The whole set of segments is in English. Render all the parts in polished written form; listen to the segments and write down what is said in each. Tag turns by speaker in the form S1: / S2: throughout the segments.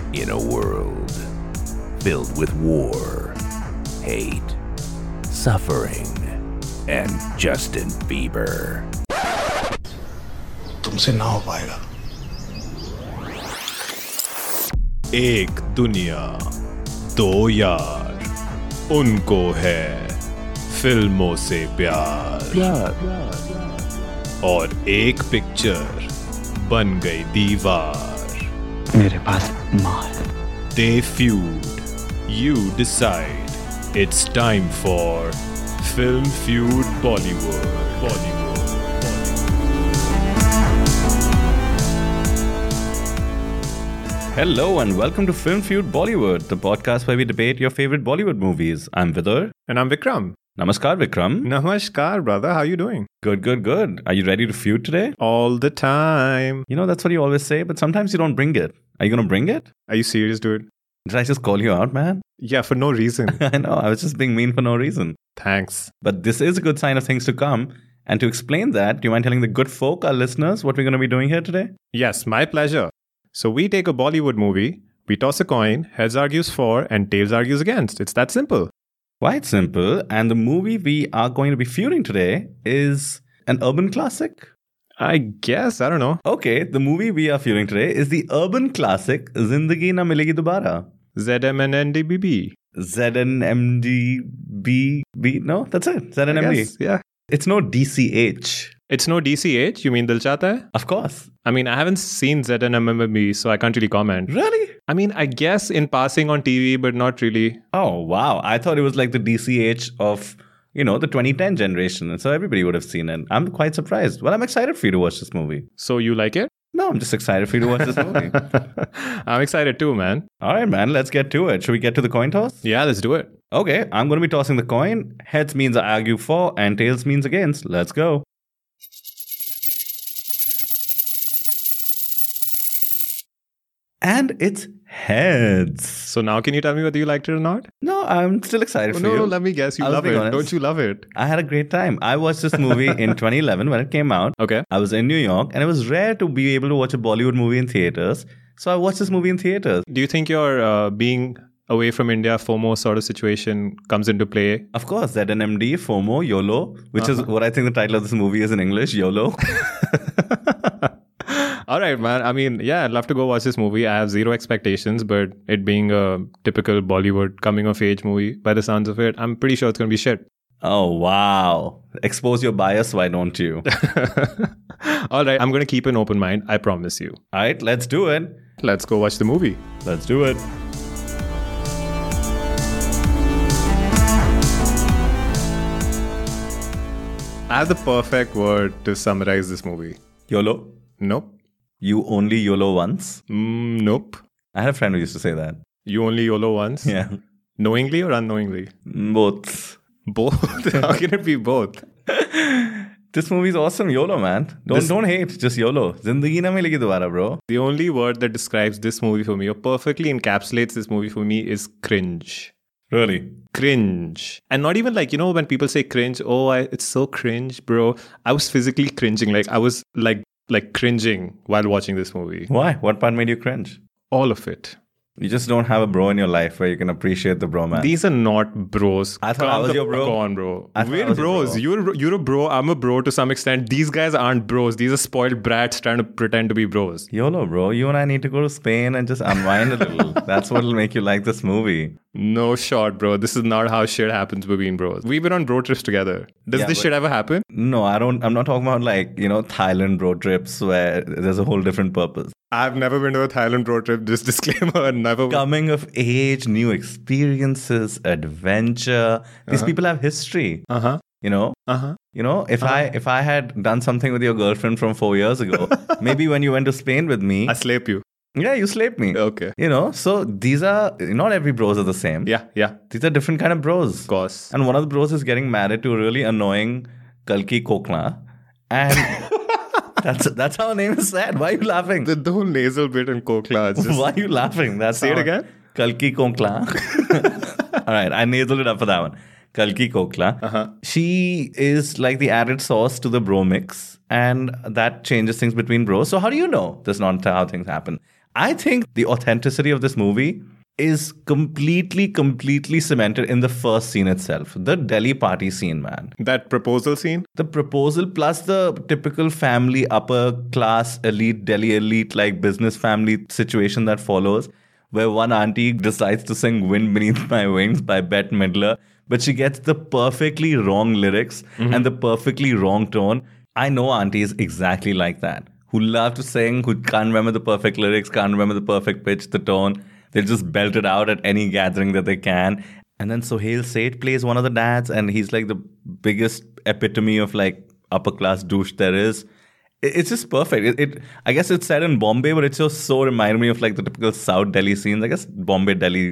S1: In a world filled with war, hate, suffering, and Justin Bieber.
S2: तुमसे ना हो पाएगा।
S3: एक दुनिया, दो यार, उनको है फिल्मों से प्यार। और एक पिक्चर बन गई दीवार।
S2: मेरे पास माँ है।
S3: They feud, you decide. It's time for Film Feud Bollywood.
S4: Hello and welcome to Film Feud Bollywood, the podcast where we debate your favorite Bollywood movies. I'm Vidar.
S3: And I'm Vikram.
S4: Namaskar, Vikram.
S3: Namaskar, brother. How you doing?
S4: Good. Are you ready to feud today?
S3: All the time.
S4: You know, that's what you always say, but sometimes you don't bring it. Are you going to bring it?
S3: Are you serious, dude?
S4: Did I just call you out, man?
S3: Yeah, for no reason.
S4: I know, I was just being mean for no reason.
S3: Thanks.
S4: But this is a good sign of things to come. And to explain that, do you mind telling the good folk, our listeners, what we're going to be doing here today?
S3: Yes, my pleasure. So we take a Bollywood movie, we toss a coin, heads argues for, and tails argues against. It's that simple.
S4: Quite simple. And the movie we are going to be feuding today is an urban classic.
S3: I guess. I don't know.
S4: Okay, the movie we are feuding today is the urban classic Zindagi Na Milegi Dobara.
S3: ZMNNDBB.
S4: ZNMDBB. No, that's it. ZNMD.
S3: Yes, yeah.
S4: It's no DCH.
S3: It's no DCH? You mean Dil Chahta Hai?
S4: Of course.
S3: I mean, I haven't seen ZNMMB, so I can't really comment.
S4: Really?
S3: I mean, I guess in passing on TV, but not really.
S4: Oh, wow. I thought it was like the DCH of, the 2010 generation. And so everybody would have seen it. I'm quite surprised. Well, I'm excited for you to watch this movie.
S3: So you like it?
S4: No, I'm just excited for you to watch this movie.
S3: I'm excited too, man.
S4: All right, man. Let's get to it. Should we get to the coin toss?
S3: Yeah, let's do it.
S4: Okay, I'm going to be tossing the coin. Heads means I argue for, and tails means against. Let's go. And it's heads.
S3: So now can you tell me whether you liked it or not?
S4: No, I'm still excited for you.
S3: No, let me guess. You love it.
S4: Honest.
S3: Don't you love it?
S4: I had a great time. I watched this movie in 2011 when it came out.
S3: Okay.
S4: I was in New York, and it was rare to be able to watch a Bollywood movie in theaters. So I watched this movie in theaters.
S3: Do you think your being away from India, FOMO sort of situation comes into play?
S4: Of course, ZNMD, FOMO, YOLO, which is what I think the title of this movie is in English, YOLO.
S3: All right, man. I mean, yeah, I'd love to go watch this movie. I have zero expectations, but it being a typical Bollywood coming-of-age movie, by the sounds of it, I'm pretty sure it's going to be shit.
S4: Oh, wow. Expose your bias, why don't you?
S3: All right, I'm going to keep an open mind. I promise you.
S4: All right, let's do it.
S3: Let's go watch the movie.
S4: Let's do it.
S3: I have the perfect word to summarize this movie.
S4: YOLO?
S3: Nope.
S4: You only YOLO once?
S3: Nope.
S4: I had a friend who used to say that.
S3: You only YOLO once?
S4: Yeah.
S3: Knowingly or unknowingly?
S4: Both.
S3: Both? How can it be both?
S4: This movie's awesome. YOLO, man. Don't hate. Just YOLO. Zindagi na milegi dobara, bro.
S3: The only word that describes this movie for me, or perfectly encapsulates this movie for me, is cringe.
S4: Really?
S3: Cringe. And not even like, when people say cringe, it's so cringe, bro. I was physically cringing. Like, I was like cringing while watching this movie.
S4: Why? What part made you cringe?
S3: All of it.
S4: You just don't have a bro in your life where you can appreciate the bro, man.
S3: These are not bros.
S4: I thought I was your bro.
S3: Come on, bro.
S4: We're
S3: bros. You're a bro. I'm a bro to some extent. These guys aren't bros. These are spoiled brats trying to pretend to be bros.
S4: YOLO, bro. You and I need to go to Spain and just unwind a little. That's what'll make you like this movie.
S3: No shot, bro. This is not how shit happens between bros. We've been on bro trips together. Does this shit ever happen?
S4: No, I don't. I'm not talking about like, Thailand bro trips where there's a whole different purpose.
S3: I've never been to a Thailand road trip. Just disclaimer, never.
S4: Coming of age, new experiences, adventure. These people have history. If I had done something with your girlfriend from 4 years ago, maybe when you went to Spain with me,
S3: I slap you.
S4: Yeah, you slap me.
S3: Okay.
S4: So these are, not every bros are the same.
S3: Yeah.
S4: These are different kind of bros.
S3: Of course.
S4: And one of the bros is getting married to a really annoying Kalki Kokla. And that's how her name is said. Why are you laughing?
S3: The whole nasal bit in Kokla.
S4: Why are you laughing?
S3: Say it again.
S4: Kalki Kokla. All right, I nasaled it up for that one. Kalki Kokla. She is like the added sauce to the bro mix. And that changes things between bros. So how do you know that's not how things happen? I think the authenticity of this movie is completely cemented in the first scene itself. The Delhi party scene, man.
S3: That proposal scene?
S4: The proposal plus the typical family, upper class, elite, Delhi elite, like business family situation that follows, where one auntie decides to sing Wind Beneath My Wings by Bette Midler, but she gets the perfectly wrong lyrics and the perfectly wrong tone. I know aunties exactly like that, who love to sing, who can't remember the perfect lyrics, can't remember the perfect pitch, the tone. They'll just belt it out at any gathering that they can. And then Sohail Seth plays one of the dads, and he's like the biggest epitome of like upper class douche there is. It's just perfect. I guess it's set in Bombay, but it just so reminded me of like the typical South Delhi scenes. I guess Bombay, Delhi,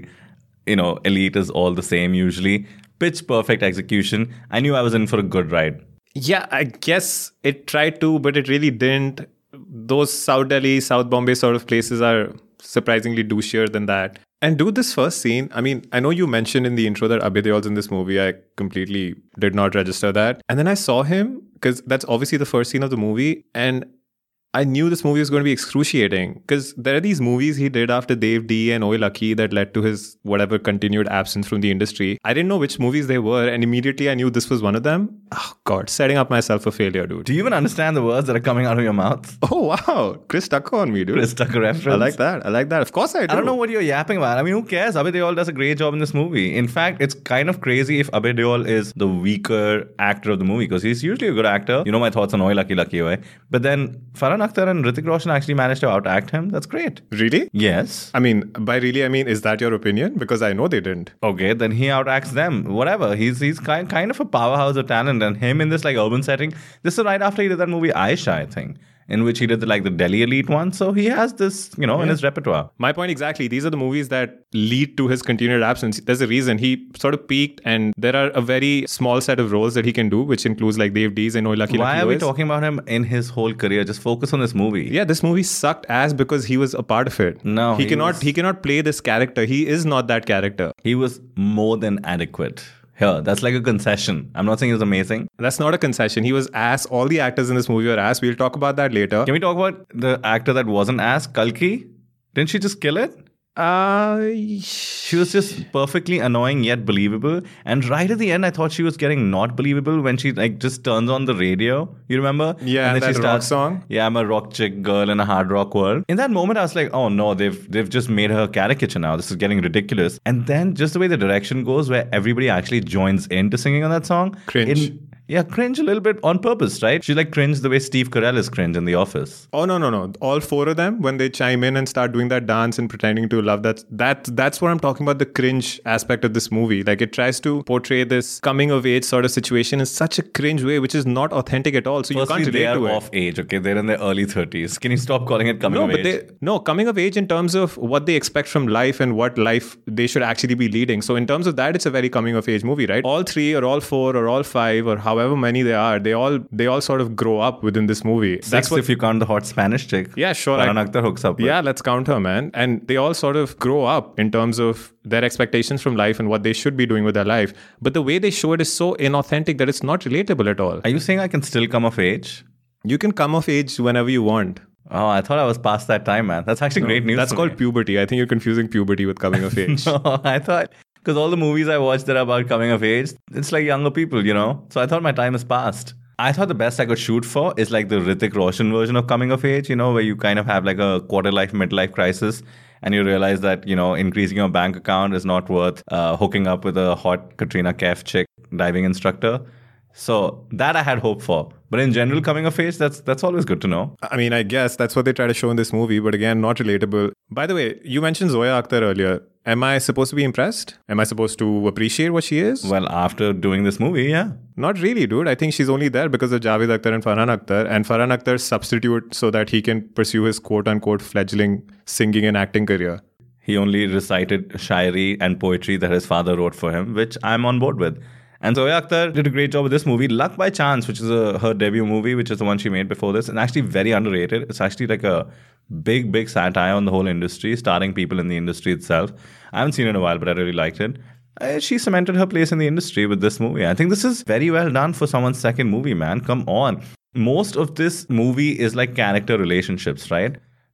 S4: elite is all the same usually. Pitch perfect execution. I knew I was in for a good ride.
S3: Yeah, I guess it tried to, but it really didn't. Those South Delhi, South Bombay sort of places are surprisingly douchier than that. And dude, this first scene, I mean, I know you mentioned in the intro that Abhay Deol's in this movie. I completely did not register that. And then I saw him, because that's obviously the first scene of the movie. And I knew this movie was going to be excruciating, because there are these movies he did after Dev D and Oi Lucky that led to his whatever continued absence from the industry. I didn't know which movies they were, and immediately I knew this was one of them. Oh God, setting up myself for failure, dude.
S4: Do you even understand the words that are coming out of your mouth?
S3: Oh wow, Chris Tucker on me, dude.
S4: Chris Tucker reference.
S3: I like that. Of course I do.
S4: I don't know what you're yapping about. I mean, who cares? Abhay Deol does a great job in this movie. In fact, it's kind of crazy if Abhay Deol is the weaker actor of the movie, because he's usually a good actor. You know my thoughts on Oi Lucky Lucky Oi. But then Farhan Akhtar and Hrithik Roshan actually managed to outact him. That's great.
S3: Really?
S4: Yes.
S3: I mean, by really, I mean, is that your opinion? Because I know they didn't.
S4: Okay, then he outacts them. Whatever. He's kind of a powerhouse of talent, and him in this like urban setting. This is right after he did that movie Aisha, I think, in which he did the Delhi elite one. So he has this, in his repertoire.
S3: My point exactly. These are the movies that lead to his continued absence. There's a reason he sort of peaked, and there are a very small set of roles that he can do, which includes like Dev D's and Oi Lucky Lucky.
S4: Why are we talking about him in his whole career? Just focus on this movie.
S3: Yeah, this movie sucked ass because he was a part of it.
S4: No,
S3: he cannot play this character. He is not that character.
S4: He was more than adequate. Here, that's like a concession. I'm not saying he was amazing.
S3: That's not a concession. He was ass. All the actors in this movie were ass. We'll talk about that later.
S4: Can we talk about the actor that wasn't ass, Kalki? Didn't she just kill it? She was just perfectly annoying yet believable. And right at the end, I thought she was getting not believable when she just turns on the radio. You remember?
S3: Yeah, and then that rock song.
S4: Yeah, I'm a rock chick girl in a hard rock world. In that moment, I was like, oh no, they've just made her a caricature now. This is getting ridiculous. And then just the way the direction goes, where everybody actually joins into singing on that song.
S3: Cringe.
S4: Cringe a little bit on purpose, right? She cringe the way Steve Carell is cringe in The Office.
S3: Oh, no. All four of them, when they chime in and start doing that dance and pretending to love, that's what I'm talking about, the cringe aspect of this movie. Like, it tries to portray this coming-of-age sort of situation in such a cringe way, which is not authentic at all. So
S4: Firstly,
S3: you can't relate to it.
S4: they are off age, okay? They're in their early 30s. Can you stop calling it coming-of-age?
S3: Coming of age in terms of what they expect from life and what life they should actually be leading. So in terms of that, it's a very coming-of-age movie, right? All three or all four or all five or however many they are, they all sort of grow up within this movie.
S4: That's if you count the hot Spanish chick.
S3: Yeah, sure.
S4: Farhan Akhtar hooks up with.
S3: Yeah, let's count her, man. And they all sort of grow up in terms of their expectations from life and what they should be doing with their life. But the way they show it is so inauthentic that it's not relatable at all.
S4: Are you saying I can still come of age?
S3: You can come of age whenever you want.
S4: Oh, I thought I was past that time, man. That's actually great news.
S3: That's called puberty. I think you're confusing puberty with coming of age.
S4: No, I thought... Because all the movies I watched that are about coming of age, it's like younger people, So I thought my time is past. I thought the best I could shoot for is like the Hrithik Roshan version of coming of age, where you kind of have like a quarter-life, midlife crisis, and you realize that, increasing your bank account is not worth hooking up with a hot Katrina Kaif chick diving instructor. So that I had hope for. But in general, coming of age, that's always good to know.
S3: I mean, I guess that's what they try to show in this movie, but again, not relatable. By the way, you mentioned Zoya Akhtar earlier. Am I supposed to be impressed? Am I supposed to appreciate what she is?
S4: Well, after doing this movie, yeah.
S3: Not really, dude. I think she's only there because of Javed Akhtar and Farhan Akhtar. And Farhan Akhtar's substitute so that he can pursue his quote-unquote fledgling singing and acting career.
S4: He only recited shairi and poetry that his father wrote for him, which I'm on board with. And Zoya Akhtar did a great job with this movie. Luck by Chance, which is her debut movie, which is the one she made before this, and actually very underrated. It's actually like a big satire on the whole industry, starring people in the industry itself. I haven't seen it in a while, but I really liked it. She cemented her place in the industry with this movie. I think this is very well done for someone's second movie, man. Come on. Most of this movie is like character relationships, right?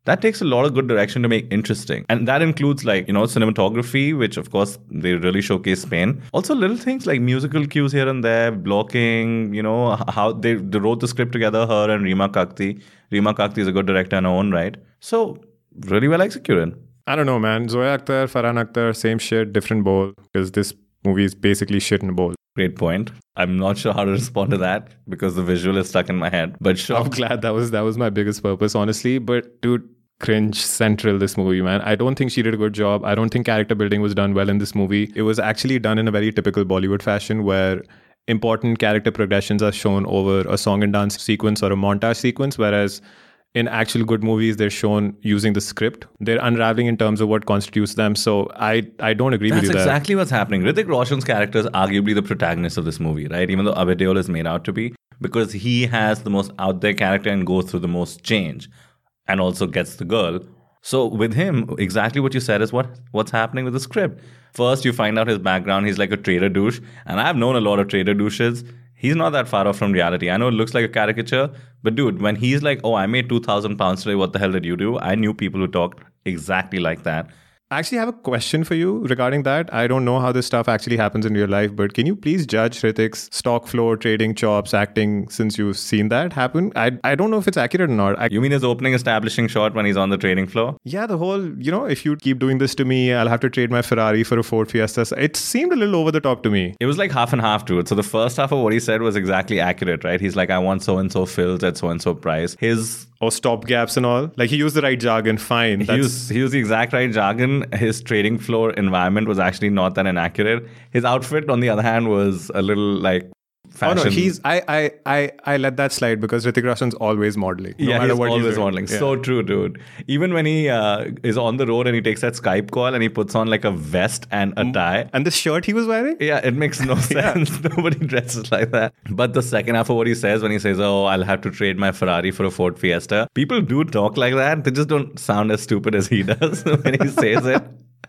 S4: That takes a lot of good direction to make interesting. And that includes like, cinematography, which of course they really showcase Spain. Also little things like musical cues here and there, blocking, how they wrote the script together, her and Rima Kakti. Rima Kakti is a good director in her own right. So really well executed.
S3: I don't know, man. Zoya Akhtar, Farhan Akhtar, same shit, different bowl. Because this movie is basically shit in a bowl.
S4: Great point. I'm not sure how to respond to that because the visual is stuck in my head. But sure.
S3: I'm glad that was my biggest purpose, honestly. But dude, cringe central this movie, man. I don't think she did a good job. I don't think character building was done well in this movie. It was actually done in a very typical Bollywood fashion where important character progressions are shown over a song and dance sequence or a montage sequence, whereas in actual good movies, they're shown using the script. They're unraveling in terms of what constitutes them. So I don't agree with you there.
S4: That's exactly what's happening. Hrithik Roshan's character is arguably the protagonist of this movie, right? Even though Abhay Deol is made out to be, because he has the most out there character and goes through the most change and also gets the girl. So with him, exactly what you said is what's happening with the script. First, you find out his background. He's like a trader douche. And I've known a lot of trader douches. He's not that far off from reality. I know it looks like a caricature, but dude, when he's like, oh, I made 2,000 pounds today, what the hell did you do? I knew people who talked exactly like that.
S3: I actually have a question for you regarding that. I don't know how this stuff actually happens in real life, but can you please judge Hrithik's stock floor, trading chops, acting, since you've seen that happen? I don't know if it's accurate or not.
S4: You mean his opening establishing shot when he's on the trading floor?
S3: Yeah, the whole, if you keep doing this to me, I'll have to trade my Ferrari for a Ford Fiesta. It seemed a little over the top to me.
S4: It was like half and half to it. So the first half of what he said was exactly accurate, right? He's like, I want so-and-so fills at so-and-so price.
S3: Or stop gaps and all. Like he used the right jargon, fine.
S4: He used the exact right jargon. His trading floor environment was actually not that inaccurate. His outfit, on the other hand, was a little like fashion.
S3: Oh no, I let that slide because Hrithik Roshan's always modeling.
S4: No matter what always modeling. Yeah. So true, dude. Even when he is on the road and he takes that Skype call and he puts on like a vest and a tie.
S3: And the shirt he was wearing?
S4: Yeah, it makes no sense. Nobody dresses like that. But the second half of what he says when he says, oh, I'll have to trade my Ferrari for a Ford Fiesta. People do talk like that. They just don't sound as stupid as he does when he says it.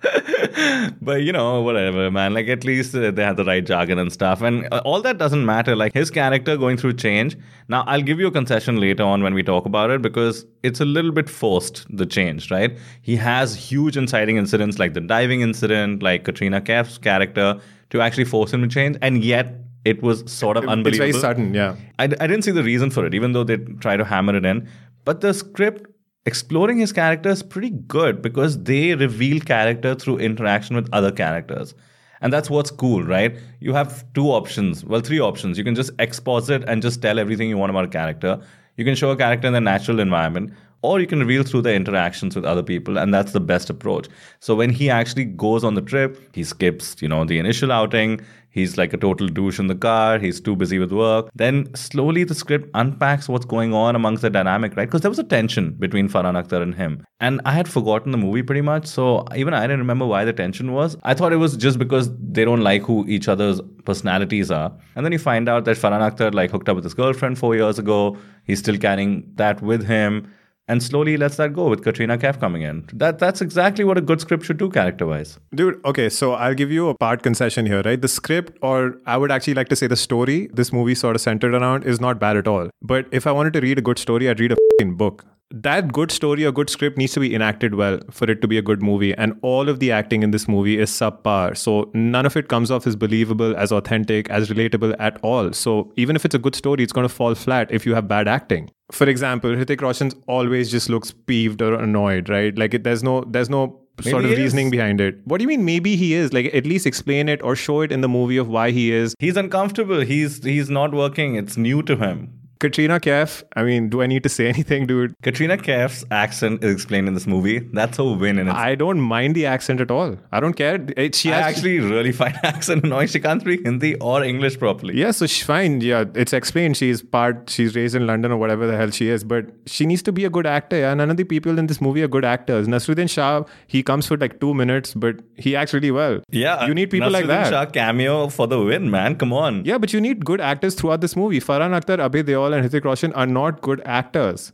S4: But whatever, man. Like at least they had the right jargon and stuff, and all that doesn't matter. Like his character going through change. Now I'll give you a concession later on when we talk about it because it's a little bit forced, the change, right? He has huge inciting incidents like the diving incident, like Katrina Kaif's character, to actually force him to change, and yet it was sort of unbelievable.
S3: It's very sudden, yeah.
S4: I didn't see the reason for it, even though they try to hammer it in. But the script exploring his character is pretty good because they reveal character through interaction with other characters. And that's what's cool, right? You have three options. You can just exposit and just tell everything you want about a character. You can show a character in their natural environment, or you can reveal through the interactions with other people, and that's the best approach. So when he actually goes on the trip, he skips, the initial outing. He's like a total douche in the car. He's too busy with work. Then slowly the script unpacks what's going on amongst the dynamic, right? Because there was a tension between Farhan Akhtar and him. And I had forgotten the movie pretty much. So even I didn't remember why the tension was. I thought it was just because they don't like who each other's personalities are. And then you find out that Farhan Akhtar hooked up with his girlfriend 4 years ago. He's still carrying that with him. And slowly he lets that go with Katrina Kaif coming in. That's exactly what a good script should do character-wise.
S3: Dude, okay, so I'll give you a part concession here, right? The script, or I would actually like to say the story this movie sort of centered around is not bad at all. But if I wanted to read a good story, I'd read a f***ing book. That good story or good script needs to be enacted well for it to be a good movie. And all of the acting in this movie is subpar. So none of it comes off as believable, as authentic, as relatable at all. So even if it's a good story, it's going to fall flat if you have bad acting. For example, Hrithik Roshan always just looks peeved or annoyed, right? Like there's no sort of reasoning behind it. What do you mean maybe he is? Like at least explain it or show it in the movie of why he is.
S4: He's uncomfortable. He's not working. It's new to him.
S3: Katrina Kaif, I mean, do I need to say anything, dude?
S4: Katrina Kaif's accent is explained in this movie. That's a win.
S3: I don't mind the accent at all. I don't care.
S4: I actually really find accent annoying. She can't speak Hindi or English properly.
S3: Yeah, so she's fine. Yeah, it's explained. She's raised in London or whatever the hell she is. But she needs to be a good actor. Yeah? None of the people in this movie are good actors. Nasruddin Shah, he comes for like 2 minutes, but he acts really well.
S4: Yeah.
S3: You need people like that.
S4: Nasruddin Shah cameo for the win, man. Come on.
S3: Yeah, but you need good actors throughout this movie. Farhan Akhtar, Abhay Deol and Hrithik Roshan are not good actors.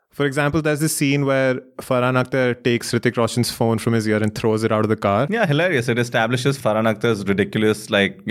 S3: For example, there's this scene where Farhan Akhtar takes Hrithik Roshan's phone from his ear and throws it out of the car.
S4: Yeah, hilarious. It establishes Farhan Akhtar's ridiculous,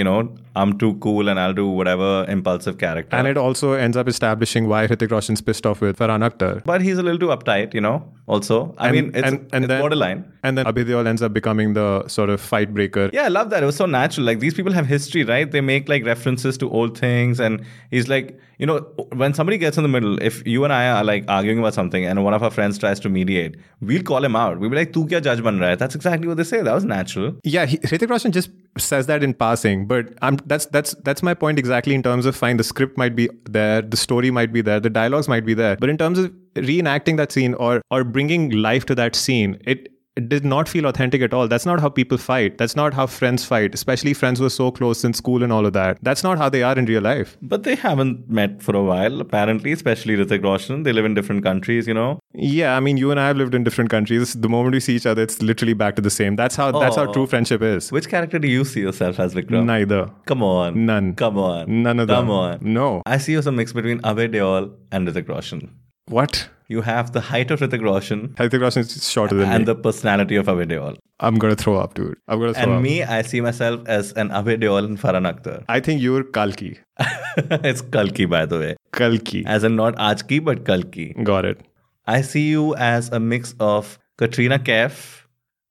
S4: I'm too cool and I'll do whatever impulsive character.
S3: And it also ends up establishing why Hrithik Roshan's pissed off with Farhan Akhtar.
S4: But he's a little too uptight, also. It's borderline.
S3: And then Abhay Deol ends up becoming the sort of fight breaker.
S4: Yeah, I love that. It was so natural. Like, these people have history, right? They make like references to old things. And he's like, when somebody gets in the middle, if you and I are like arguing about something and one of our friends tries to mediate, we'll call him out. We'll be like, "Tu kya judge ban raha hai?" That's exactly what they say. That was natural.
S3: Yeah, Hrithik Roshan just says that in passing, but that's my point exactly, in terms of fine, the script might be there, the story might be there, the dialogues might be there, but in terms of reenacting that scene or bringing life to that scene, it did not feel authentic at all. That's not how people fight. That's not how friends fight, especially friends who are so close in school and all of that. That's not how they are in real life.
S4: But they haven't met for a while, apparently, especially Hrithik Roshan. They live in different countries,
S3: Yeah, I mean, you and I have lived in different countries. The moment we see each other, it's literally back to the same. That's how true friendship is.
S4: Which character do you see yourself as, Vikram?
S3: Neither.
S4: Come on.
S3: None.
S4: Come on.
S3: None of them.
S4: Come on.
S3: No.
S4: I see you as a mix between Abhay Deol and Hrithik Roshan.
S3: What?
S4: You have the height of Hrithik Roshan.
S3: Hrithik Roshan is shorter than me.
S4: And the personality of Abhay Deol.
S3: I'm going to throw up, dude. I'm going to throw up.
S4: And me, I see myself as an Abhay Deol and Farhan Akhtar.
S3: I think you're Kalki.
S4: It's Kalki, by the way.
S3: Kalki.
S4: As in not Ajki, but Kalki.
S3: Got it.
S4: I see you as a mix of Katrina Kaif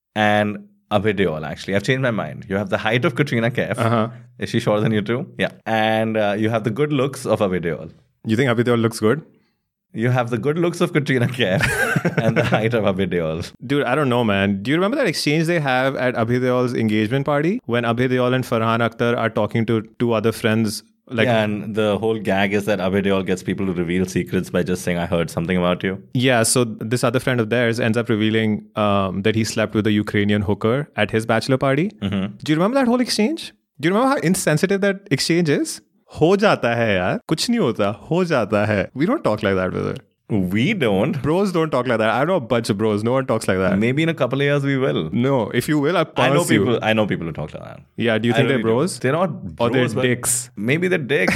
S4: and Abhay Deol, actually. I've changed my mind. You have the height of Katrina Kaif.
S3: Uh-huh.
S4: Is she shorter than you too? Yeah. And you have the good looks of Abhay Deol.
S3: You think Abhay Deol looks good?
S4: You have the good looks of Katrina Kaif and the height of Abhay Deol.
S3: Dude, I don't know, man. Do you remember that exchange they have at Abhay Deol's engagement party? When Abhay Deol and Farhan Akhtar are talking to two other friends.
S4: And the whole gag is that Abhay Deol gets people to reveal secrets by just saying, "I heard something about you."
S3: Yeah, so this other friend of theirs ends up revealing that he slept with a Ukrainian hooker at his bachelor party. Mm-hmm. Do you remember that whole exchange? Do you remember how insensitive that exchange is? हो जाता है यार, कुछ नहीं होता, हो जाता है. We don't talk like that, brother.
S4: We don't.
S3: Bros don't talk like that. I know a bunch of bros. No one talks like that.
S4: Maybe in a couple of years we will.
S3: No, if you will, I'll promise you.
S4: I know people who talk like that.
S3: Yeah, do you think they're bros?
S4: They're not bros.
S3: Or they're dicks?
S4: Maybe they're dicks.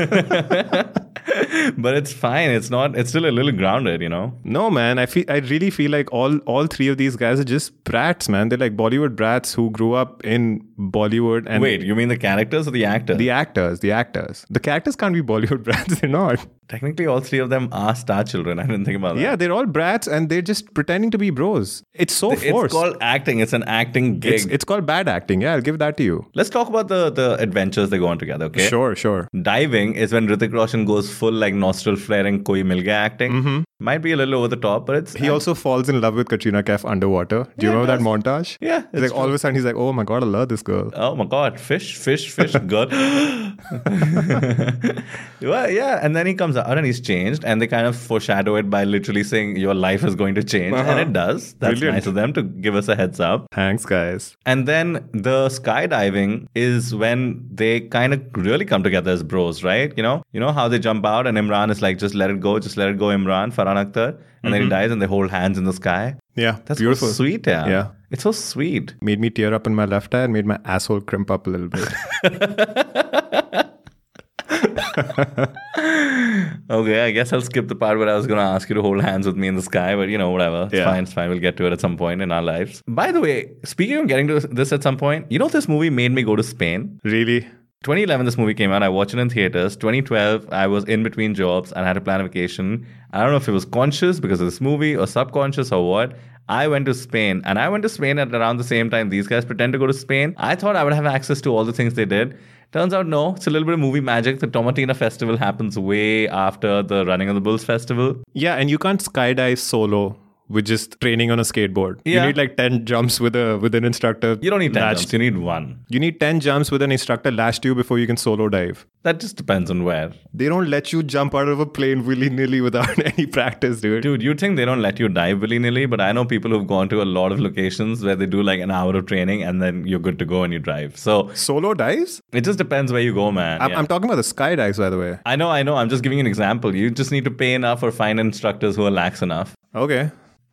S4: But it's fine. It's still a little grounded,
S3: No, man. I really feel like all three of these guys are just brats, man. They're like Bollywood brats who grew up in Bollywood. And
S4: wait, you mean the characters or the actors?
S3: The actors. The characters can't be Bollywood brats. They're not.
S4: Technically, all three of them are star children. I didn't think about that.
S3: Yeah, they're all brats and they're just pretending to be bros. It's so forced.
S4: It's called acting. It's an acting gig.
S3: It's called bad acting. Yeah, I'll give that to you.
S4: Let's talk about the adventures they go on together, okay?
S3: Sure.
S4: Diving is when Hrithik Roshan goes full like nostril flaring Koi Mil Gaya acting. Mm-hmm. Might be a little over the top, but
S3: He also falls in love with Katrina Kaif underwater. Do you remember that montage?
S4: Yeah.
S3: It's like all of a sudden he's like, oh my God, I love this girl.
S4: Oh my God, fish, girl. Well, yeah, and then he comes out and he's changed, and they kind of foreshadow it by literally saying your life is going to change, and it does. That's
S3: Brilliant.
S4: Nice of them to give us a heads up.
S3: Thanks, guys.
S4: And then the skydiving is when they kind of really come together as bros, right? You know how they jump out and Imran is like, just let it go, Imran, Farhan Akhtar, and then he dies and they hold hands in the sky.
S3: Yeah,
S4: that's
S3: beautiful.
S4: So sweet, yeah.
S3: Yeah.
S4: It's so sweet.
S3: Made me tear up in my left eye and made my asshole crimp up a little bit.
S4: Okay, I guess I'll skip the part where I was going to ask you to hold hands with me in the sky, but whatever. It's fine. We'll get to it at some point in our lives. By the way, speaking of getting to this at some point, this movie made me go to Spain.
S3: Really?
S4: 2011, this movie came out. I watched it in theaters. 2012, I was in between jobs and had to plan a vacation. I don't know if it was conscious because of this movie or subconscious or what. I went to Spain, and I went to Spain at around the same time these guys pretend to go to Spain. I thought I would have access to all the things they did. Turns out, no. It's a little bit of movie magic. The Tomatina Festival happens way after the Running of the Bulls Festival.
S3: Yeah, and you can't skydive solo with just training on a skateboard.
S4: Yeah.
S3: You need like 10 jumps with an instructor.
S4: You don't need 10 jumps. You need one.
S3: You need 10 jumps with an instructor lashed you before you can solo dive.
S4: That just depends on where.
S3: They don't let you jump out of a plane willy-nilly without any practice, dude.
S4: Dude, you think they don't let you dive willy-nilly, but I know people who've gone to a lot of locations where they do like an hour of training and then you're good to go and you drive. So
S3: solo dives?
S4: It just depends where you go, man.
S3: I'm talking about the skydives, by the way.
S4: I know. I'm just giving you an example. You just need to pay enough or find instructors who are lax enough.
S3: Okay.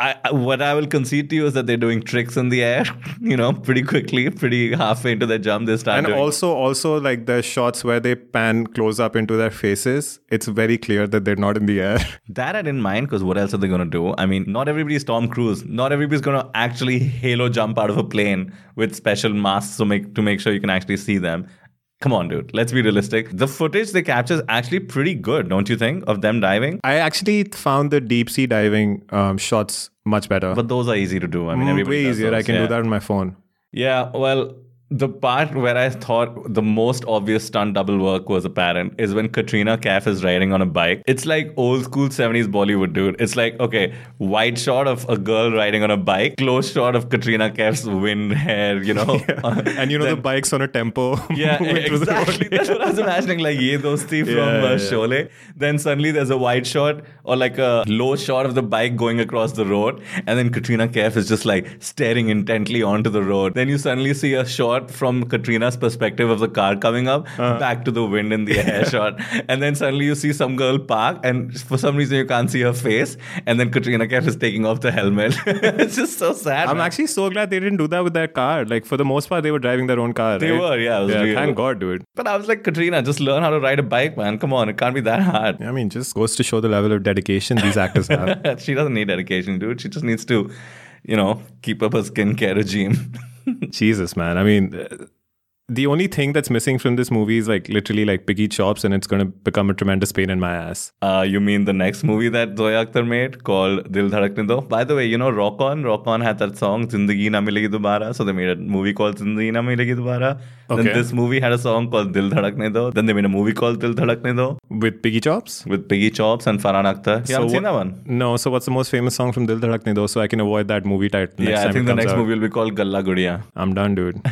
S4: What I will concede to you is that they're doing tricks in the air, pretty quickly, pretty halfway into their jump, they start
S3: and
S4: doing.
S3: also like the shots where they pan close up into their faces, it's very clear that they're not in the air.
S4: That I didn't mind, because what else are they going to do? I mean, not everybody's Tom Cruise. Not everybody's going to actually halo jump out of a plane with special masks to make sure you can actually see them. Come on, dude. Let's be realistic. The footage they capture is actually pretty good, don't you think, of them diving?
S3: I actually found the deep sea diving shots much better.
S4: But those are easy to do. I mean, everybody
S3: way
S4: does
S3: easier.
S4: those.
S3: I can do that on my phone.
S4: Yeah, well, the part where I thought the most obvious stunt double work was apparent is when Katrina Kaif is riding on a bike. It's like old school 70s Bollywood, dude. It's like, okay, wide shot of a girl riding on a bike, close shot of Katrina Kaif's wind hair,
S3: Yeah. And the bike's on a tempo.
S4: Yeah, exactly. That's what I was imagining. Like, Ye Dosti from Sholay. Then suddenly there's a wide shot or like a low shot of the bike going across the road. And then Katrina Kaif is just like staring intently onto the road. Then you suddenly see a shot from Katrina's perspective of the car coming up, back to the wind in the air shot. And then suddenly you see some girl park and for some reason you can't see her face. And then Katrina Kaif is taking off the helmet. It's just so sad.
S3: I'm actually so glad they didn't do that with their car. Like, for the most part, they were driving their own car.
S4: They were, yeah. It was real.
S3: Thank God, dude.
S4: But I was like, Katrina, just learn how to ride a bike, man. Come on, it can't be that hard.
S3: I mean, just goes to show the level of dedication these actors have.
S4: She doesn't need dedication, dude. She just needs to, keep up her skincare regime.
S3: Jesus, man. I mean, the only thing that's missing from this movie is like literally like piggy chops, and it's going to become a tremendous pain in my ass.
S4: You mean the next movie that Zoya Akhtar made called Dil Dhadakne Do? By the way, Rock On had that song Zindagi Na Milegi Dobara. So they made a movie called Zindagi Na Milegi Dobara.
S3: Okay.
S4: Then this movie had a song called Dil Dhadakne Do. Then they made a movie called Dil Dhadakne Do
S3: With piggy chops?
S4: with Piggy Chops and Farhan Akhtar. You haven't seen that one?
S3: No. So what's the most famous song from Dil Dhadakne Do, so I can avoid that movie title next time
S4: I think
S3: it
S4: the
S3: comes
S4: next
S3: out?
S4: movie will be called Galla Gudiya.
S3: I'm done, dude.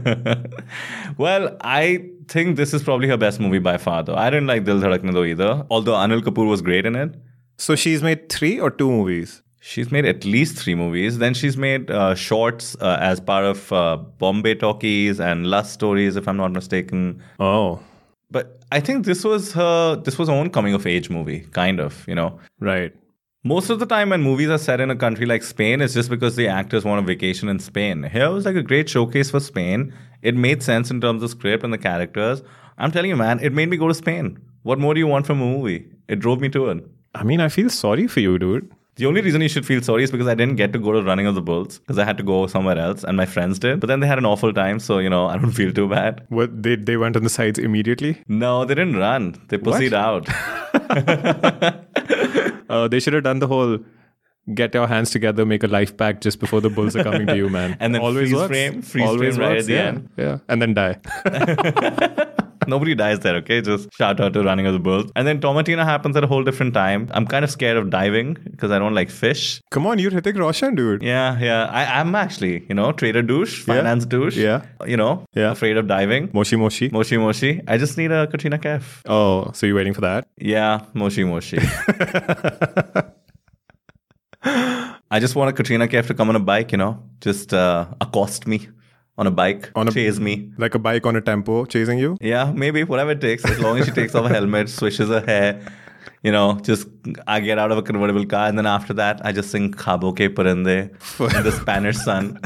S4: Well, I think this is probably her best movie by far, though. I didn't like Dil Dhadakne Do either, although Anil Kapoor was great in it.
S3: So she's made 3 or 2 movies?
S4: She's made at least 3 movies. Then she's made shorts as part of Bombay Talkies and Lust Stories, if I'm not mistaken.
S3: Oh,
S4: But I think this was her own coming of age movie, kind of,
S3: right.
S4: Most of the time when movies are set in a country like Spain, it's just because the actors want a vacation in Spain. Here was like a great showcase for Spain. It made sense in terms of script and the characters. I'm telling you, man, it made me go to Spain. What more do you want from a movie? It drove me to it.
S3: I mean, I feel sorry for you, dude.
S4: The only reason you should feel sorry is because I didn't get to go to Running of the Bulls because I had to go somewhere else and my friends did. But then they had an awful time, so, I don't feel too bad.
S3: What, they went on the sides immediately?
S4: No, they didn't run. They pussied out.
S3: They should have done the whole get your hands together, make a life pact just before the Bulls are coming to you, man.
S4: And then
S3: always
S4: freeze
S3: works.
S4: frame
S3: Always
S4: right
S3: works,
S4: at the
S3: yeah,
S4: end.
S3: Yeah, and then die.
S4: Nobody dies there, okay? Just shout out to Running of the Bulls. And then Tomatina happens at a whole different time. I'm kind of scared of diving because I don't like fish.
S3: Come on, you're Hrithik Roshan, dude.
S4: Yeah. I'm actually, trader douche, finance douche.
S3: Yeah. Yeah.
S4: Afraid of diving.
S3: Moshi Moshi.
S4: Moshi. I just need a Katrina Kaif.
S3: Oh, so you're waiting for that?
S4: Yeah, Moshi. I just want a Katrina Kaif to come on a bike, just accost me on a bike, chase me.
S3: Like a bike on a tempo chasing you?
S4: Yeah, maybe, whatever it takes. As long as she takes off a helmet, swishes her hair, just I get out of a convertible car, and then after that, I just sing Khabo Ke Parinde in the Spanish sun.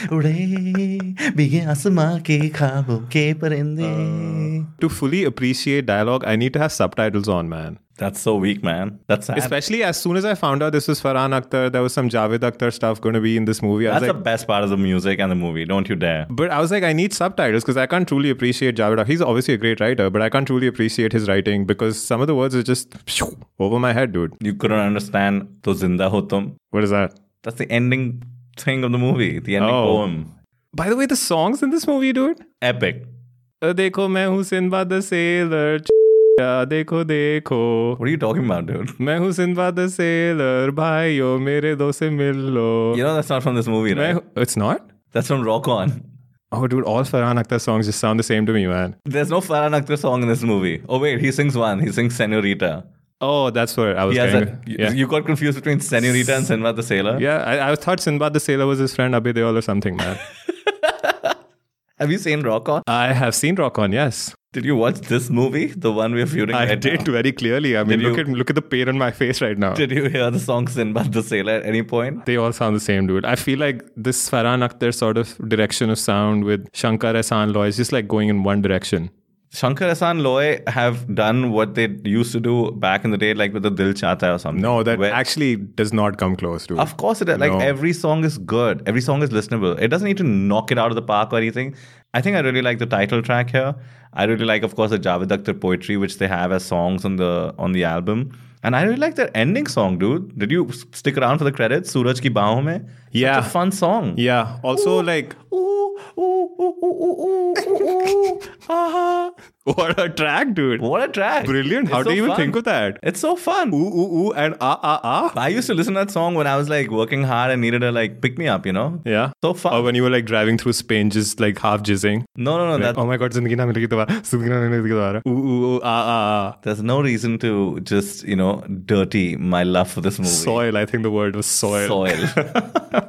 S3: To fully appreciate dialogue, I need to have subtitles on, man.
S4: That's so weak, man. That's sad.
S3: Especially as soon as I found out this was Farhan Akhtar, there was some Javed Akhtar stuff going to be in this movie.
S4: That's the best part of the music and the movie. Don't you dare.
S3: But I was like, I need subtitles because I can't truly appreciate Javed Akhtar. He's obviously a great writer, but I can't truly appreciate his writing because some of the words are just over my head, dude.
S4: You couldn't understand To Zinda Ho Tum.
S3: What is that?
S4: That's the ending thing of the movie, the ending poem.
S3: By the way, the songs in this movie, dude.
S4: Epic.
S3: Dekho main hu Sinbad the sailor. Dekho.
S4: What are you talking about, dude?
S3: Main hu Sinbad the sailor. Bhaiyo mere do se mil lo.
S4: That's not from this movie, right?
S3: It's not?
S4: That's from Rock On.
S3: Oh, dude, all Farhan Akhtar songs just sound the same to me, man.
S4: There's no Farhan Akhtar song in this movie. Oh, wait, he sings one. He sings Senorita.
S3: Oh, that's where I was going.
S4: You got confused between Senorita and Sinbad the Sailor?
S3: Yeah, I thought Sinbad the Sailor was his friend Abhay Deol or something, man.
S4: Have you seen Rock On?
S3: I have seen Rock On, yes.
S4: Did you watch this movie? The one we're feuding
S3: I
S4: right
S3: did
S4: now?
S3: very clearly. I mean,
S4: Did
S3: look at the pain on my face right now.
S4: Did you hear the song Sinbad the Sailor at any point?
S3: They all sound the same, dude. I feel like this Farhan Akhtar sort of direction of sound with Shankar Ehsaan Loy is just like going in one direction.
S4: Shankar Ehsaan Loy have done what they used to do back in the day, like with the Dil Chahta Hai or something.
S3: No, that
S4: where-
S3: actually does not come close, dude.
S4: Of course it is. Like
S3: No.
S4: every song is good. Every song is listenable. It doesn't need to knock it out of the park or anything. I think I really like the title track here. I really like, of course, the Javed Akhtar poetry, which they have as songs on the album. And I really like their ending song, dude. Did you stick around for the credits? Suraj Ki Baahon Mein?
S3: Yeah.
S4: Such a fun song.
S3: Yeah. Also, like, what a track, dude.
S4: What a track.
S3: Brilliant. How
S4: It's
S3: do
S4: so
S3: you even
S4: fun.
S3: think of that?
S4: It's so fun.
S3: Ooh, ooh, ooh, and ah.
S4: I used to listen to that song when I was like working hard and needed to like pick me up, you know?
S3: Yeah.
S4: So fun.
S3: Or when you were like driving through Spain, just like half jizzing.
S4: No.
S3: Like,
S4: That,
S3: oh my God, zindagi na milegi dobara. Zindagi na milegi dobara. Ooh, ah.
S4: there's no reason to just, dirty my love for this movie.
S3: Soil. I think the word was soil.
S4: Soil.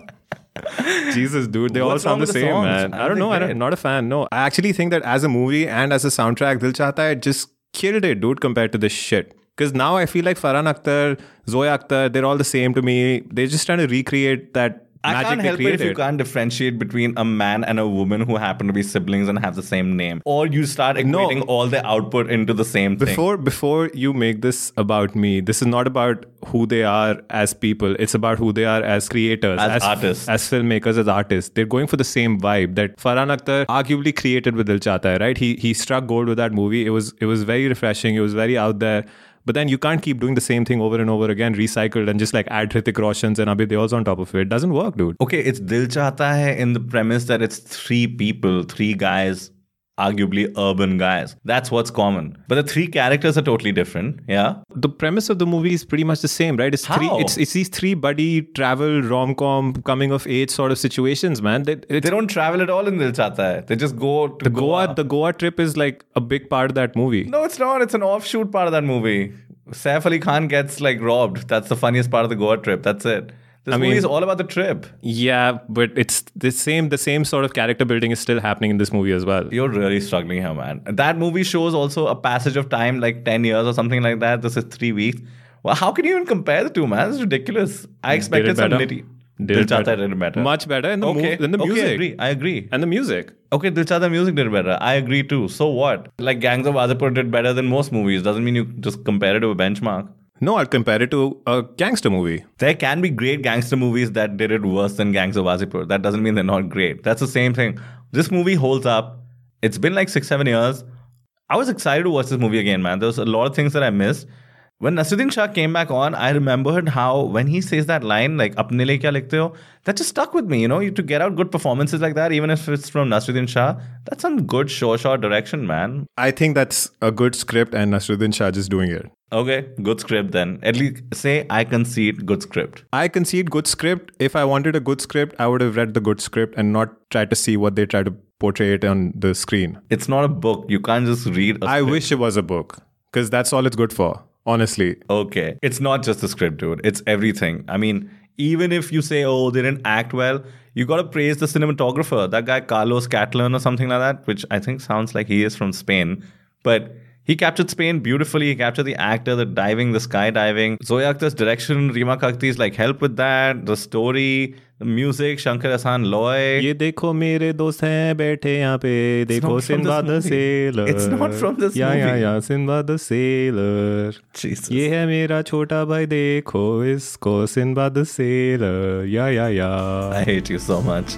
S3: Jesus, dude, they all
S4: What's wrong
S3: sound the
S4: with the
S3: same,
S4: songs?
S3: man. I don't know. I'm not a fan. No, I actually think that as a movie and as a soundtrack, Dil Chahta Hai just killed it, dude, compared to this shit. Because now I feel like Farhan Akhtar, Zoya Akhtar, they're all the same to me. They're just trying to recreate that
S4: I
S3: magic
S4: can't
S3: they
S4: help it
S3: created.
S4: if you can't differentiate between a man and a woman who happen to be siblings and have the same name. Or you start equating all the output into the same thing.
S3: Before you make this about me, this is not about who they are as people. It's about who they are as creators,
S4: As artists.
S3: as filmmakers, as artists. They're going for the same vibe that Farhan Akhtar arguably created with Dil Chahta Hai, right? He struck gold with that movie. It was very refreshing. It was very out there. But then you can't keep doing the same thing over and over again, recycled, and just like add Hrithik Roshans and Abhay Deol's on top of it. It doesn't work, dude.
S4: Okay, it's Dil Chahta Hai in the premise that it's three people, three guys, arguably urban guys. That's what's common. But the three characters are totally different. Yeah.
S3: The premise of the movie is pretty much the same, right? It's
S4: How?
S3: it's these three buddy travel rom-com coming of age sort of situations, man.
S4: They don't travel at all in Dil Chahta Hai. They just go to
S3: The Goa trip is like a big part of that movie.
S4: No, it's not. It's an offshoot part of that movie. Saif Ali Khan gets like robbed. That's the funniest part of the Goa trip. That's it. This movie is all about the trip.
S3: Yeah, but it's the same sort of character building is still happening in this movie as well.
S4: You're really struggling here, man. That movie shows also a passage of time, like 10 years or something like that. This is 3 weeks. Well, how can you even compare the two, man? It's ridiculous. I expected some nitty. Dil Chahta Hai did better.
S3: Much better in the music.
S4: Okay, I agree.
S3: And the music.
S4: Okay, Dil Chahta Hai music did better. I agree too. So what? Like Gangs of Wasseypur did better than most movies. Doesn't mean you just compare it to a benchmark.
S3: No, I'll compare it to a gangster movie.
S4: There can be great gangster movies that did it worse than Gangs of Wasseypur. That doesn't mean they're not great. That's the same thing. This movie holds up. It's been like 6-7 years. I was excited to watch this movie again, man. There was a lot of things that I missed. When Naseeruddin Shah came back on, I remembered how when he says that line, like, apne liye kya likhte ho, that just stuck with me, you know, to get out good performances like that, even if it's from Naseeruddin Shah, that's some good short direction, man.
S3: I think that's a good script and Naseeruddin Shah just doing it.
S4: Okay, good script then. At least say I concede good script.
S3: I concede good script. If I wanted a good script, I would have read the good script and not tried to see what they try to portray it on the screen.
S4: It's not a book. You can't just read a
S3: I
S4: script.
S3: wish it was a book because that's all it's good for, honestly.
S4: Okay. It's not just the script, dude. It's everything. I mean, even if you say, oh, they didn't act well, you got to praise the cinematographer. That guy, Carlos Catalan or something like that, which I think sounds like he is from Spain. But he captured Spain beautifully. He captured the actor, the diving, the skydiving. Zoya Akhtar's direction, Reema Kakhti's like help with that. The story, the music, Shankar Ehsaan Loy.
S3: ये देखो मेरे दोस्त हैं बैठे यहाँ पे देखो
S4: not from this
S3: Sinbad the
S4: movie.
S3: Sailor
S4: It's not from this movie.
S3: या सिंबाद द सेलर
S4: Jesus.
S3: ये है मेरा छोटा भाई देखो इसको सिंबाद द सेलर या
S4: I hate you so much.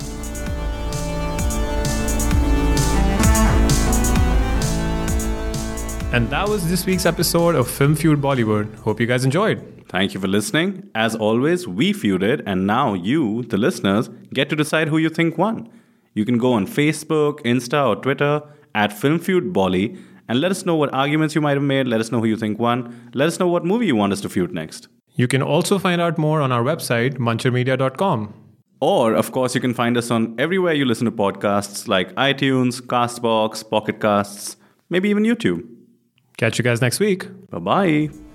S3: And that was this week's episode of Film Feud Bollywood. Hope you guys enjoyed.
S5: Thank you for listening. As always, we feuded, and now you, the listeners, get to decide who you think won. You can go on Facebook, Insta, or Twitter at Film Feud Bolly and let us know what arguments you might have made. Let us know who you think won. Let us know what movie you want us to feud next.
S3: You can also find out more on our website, munchermedia.com.
S5: Or, of course, you can find us on everywhere you listen to podcasts like iTunes, CastBox, Pocket Casts, maybe even YouTube.
S3: Catch you guys next week.
S5: Bye-bye.